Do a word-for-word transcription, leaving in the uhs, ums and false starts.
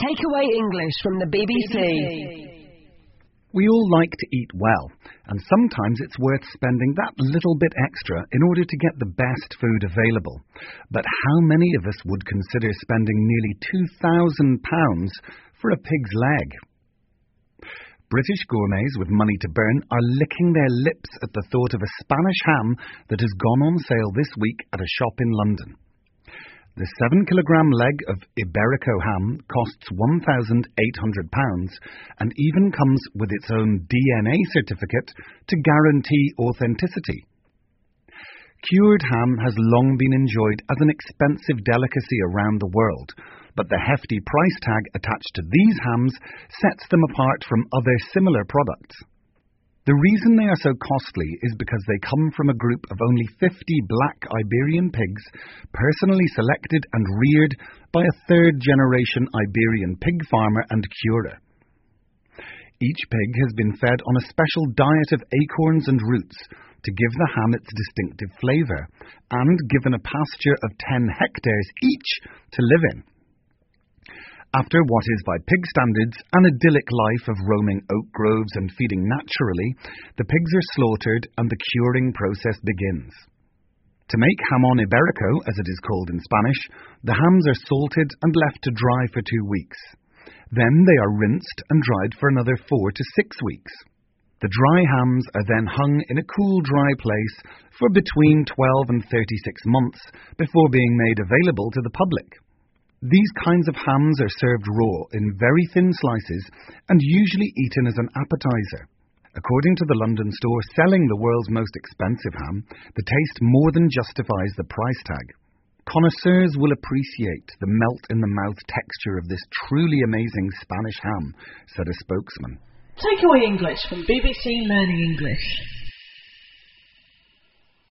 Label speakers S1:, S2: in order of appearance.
S1: Takeaway English from the B B C.
S2: We all like to eat well, and sometimes it's worth spending that little bit extra in order to get the best food available. But how many of us would consider spending nearly two thousand pounds for a pig's leg? British gourmets with money to burn are licking their lips at the thought of a Spanish ham that has gone on sale this week at a shop in London. The seven kilogram leg of Iberico ham costs one thousand eight hundred pounds and even comes with its own D N A certificate to guarantee authenticity. Cured ham has long been enjoyed as an expensive delicacy around the world, but the hefty price tag attached to these hams sets them apart from other similar products. The reason they are so costly is because they come from a group of only fifty black Iberian pigs, personally selected and reared by a third-generation Iberian pig farmer and curer. Each pig has been fed on a special diet of acorns and roots to give the ham its distinctive flavour, and given a pasture of ten hectares each to live in. After what is, by pig standards, an idyllic life of roaming oak groves and feeding naturally, the pigs are slaughtered and the curing process begins. To make jamón ibérico, as it is called in Spanish, the hams are salted and left to dry for two weeks. Then they are rinsed and dried for another four to six weeks. The dry hams are then hung in a cool, dry place for between twelve and thirty-six months before being made available to the public. These kinds of hams are served raw in very thin slices and usually eaten as an appetizer. According to the London store selling the world's most expensive ham, the taste more than justifies the price tag. Connoisseurs will appreciate the melt-in-the-mouth texture of this truly amazing Spanish ham, said a spokesman.
S3: Takeaway English from B B C Learning English.